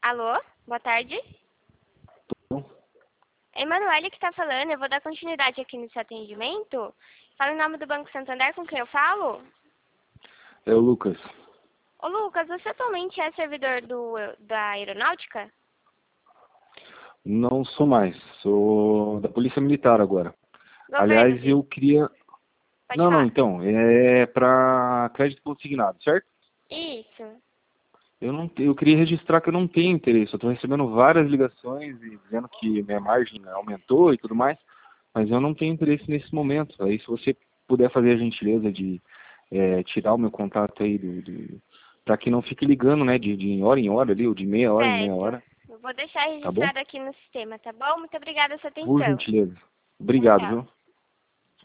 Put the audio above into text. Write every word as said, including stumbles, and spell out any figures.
Alô? Boa tarde. Bom, É Emanuele que está falando. Eu vou dar continuidade aqui nesse atendimento. Fala em nome do Banco Santander, com quem eu falo? é o Lucas. Ô, Lucas, você atualmente é servidor do, da aeronáutica? Não sou mais, sou da Polícia Militar agora. Governo, Aliás, Bi. eu queria... Pode Não, não, falar. então, é para crédito consignado, certo? Isso. Eu não, eu queria registrar que eu não tenho interesse. Eu estou recebendo várias ligações e dizendo que minha margem aumentou e tudo mais, mas eu não tenho interesse nesse momento. Aí, se você puder fazer a gentileza de é, tirar o meu contato aí do, do para que não fique ligando, né, de, de hora em hora ali, ou de meia hora em meia Certo. hora, Eu vou deixar tá bom? registrado aqui no sistema, tá bom? Muito obrigada pela sua Por atenção. gentileza. Tchau, Obrigado, tchau. viu?